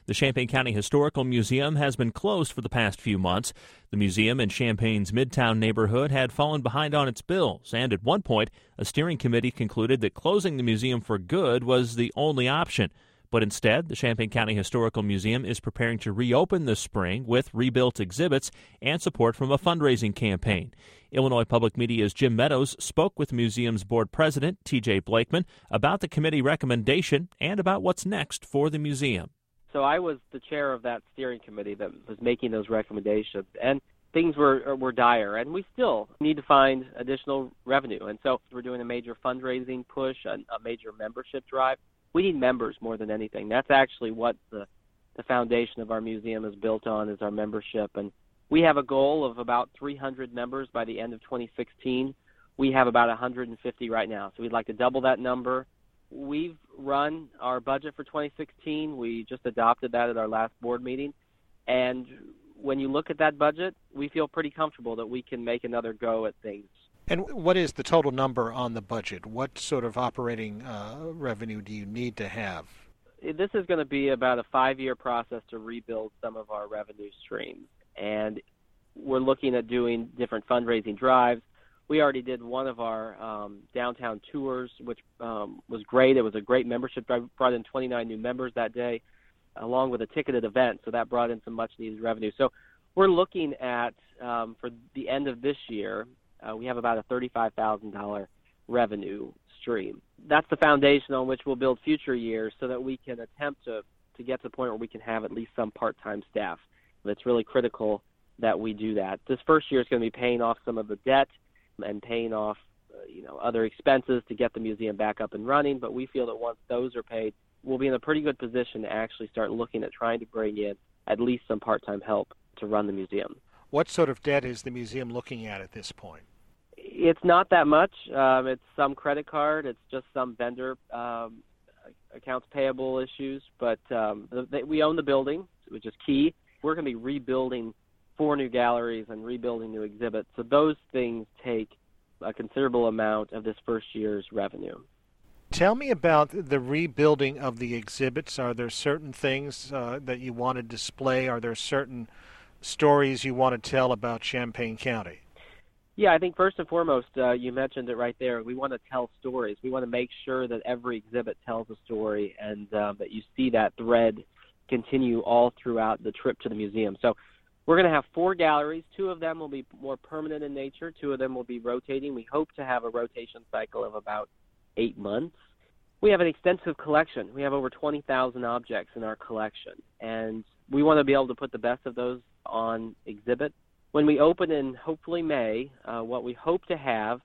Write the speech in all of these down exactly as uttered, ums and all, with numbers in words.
The Champaign County Historical Museum has been closed for the past few months. The museum in Champaign's Midtown neighborhood had fallen behind on its bills, and at one point, a steering committee concluded that closing the museum for good was the only option. But instead, the Champaign County Historical Museum is preparing to reopen this spring with rebuilt exhibits and support from a fundraising campaign. Illinois Public Media's Jim Meadows spoke with the museum's board president, T J Blakeman, about the committee recommendation and about what's next for the museum. So I was the chair of that steering committee that was making those recommendations, and things were were dire, and we still need to find additional revenue. And so we're doing a major fundraising push, a, a major membership drive. We need members more than anything. That's actually what the, the foundation of our museum is built on, is our membership. And we have a goal of about three hundred members by the end of twenty sixteen. We have about one hundred fifty right now, so we'd like to double that number. We've run our budget for twenty sixteen. We just adopted that at our last board meeting. And when you look at that budget, we feel pretty comfortable that we can make another go at things. And what is the total number on the budget? What sort of operating uh, revenue do you need to have? This is going to be about a five-year process to rebuild some of our revenue streams. And we're looking at doing different fundraising drives. We already did one of our um, downtown tours, which um, was great. It was a great membership drive. Brought in twenty-nine new members that day, along with a ticketed event. So that brought in some much-needed revenue. So we're looking at, um, for the end of this year, Uh, we have about a thirty-five thousand dollars revenue stream. That's the foundation on which we'll build future years so that we can attempt to, to get to the point where we can have at least some part-time staff. It's really critical that we do that. This first year is going to be paying off some of the debt and paying off uh, you know, other expenses to get the museum back up and running, but we feel that once those are paid, we'll be in a pretty good position to actually start looking at trying to bring in at least some part-time help to run the museum. What sort of debt is the museum looking at at this point? It's not that much. Um, it's some credit card. It's just some vendor um, accounts payable issues. But um, the, the, we own the building, which is key. We're going to be rebuilding four new galleries and rebuilding new exhibits. So those things take a considerable amount of this first year's revenue. Tell me about the rebuilding of the exhibits. Are there certain things uh, that you want to display? Are there certain stories you want to tell about Champaign County? Yeah, I think first and foremost, uh, you mentioned it right there. We want to tell stories. We want to make sure that every exhibit tells a story and uh, that you see that thread continue all throughout the trip to the museum. So we're going to have four galleries. Two of them will be more permanent in nature. Two of them will be rotating. We hope to have a rotation cycle of about eight months. We have an extensive collection. We have over twenty thousand objects in our collection, and we want to be able to put the best of those on exhibit. When we open in hopefully May, uh, what we hope to have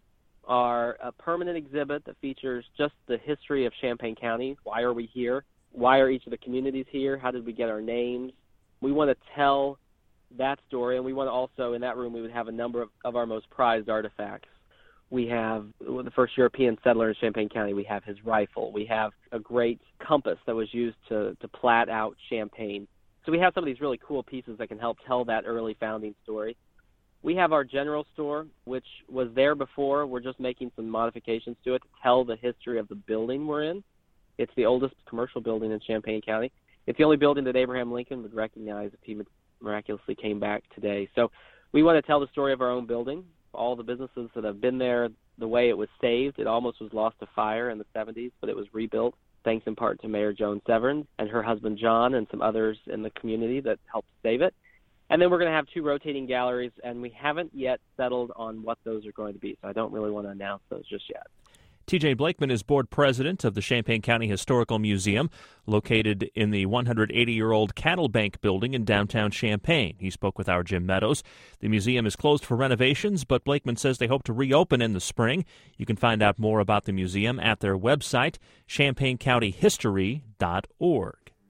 are a permanent exhibit that features just the history of Champaign County. Why are we here? Why are each of the communities here? How did we get our names? We want to tell that story, and we want to also, in that room, we would have a number of, of our most prized artifacts. We have the first European settler in Champaign County. We have his rifle. We have a great compass that was used to, to plat out Champaign. So we have some of these really cool pieces that can help tell that early founding story. We have our general store, which was there before. We're just making some modifications to it to tell the history of the building we're in. It's the oldest commercial building in Champaign County. It's the only building that Abraham Lincoln would recognize if he miraculously came back today. So we want to tell the story of our own building, all the businesses that have been there, the way it was saved. It almost was lost to fire in the seventies, but it was rebuilt, thanks in part to Mayor Joan Severns and her husband John and some others in the community that helped save it. And then we're going to have two rotating galleries, and we haven't yet settled on what those are going to be, so I don't really want to announce those just yet. T J Blakeman is board president of the Champaign County Historical Museum, located in the one hundred eighty-year-old Cattle Bank building in downtown Champaign. He spoke with our Jim Meadows. The museum is closed for renovations, but Blakeman says they hope to reopen in the spring. You can find out more about the museum at their website, champaign county history dot org.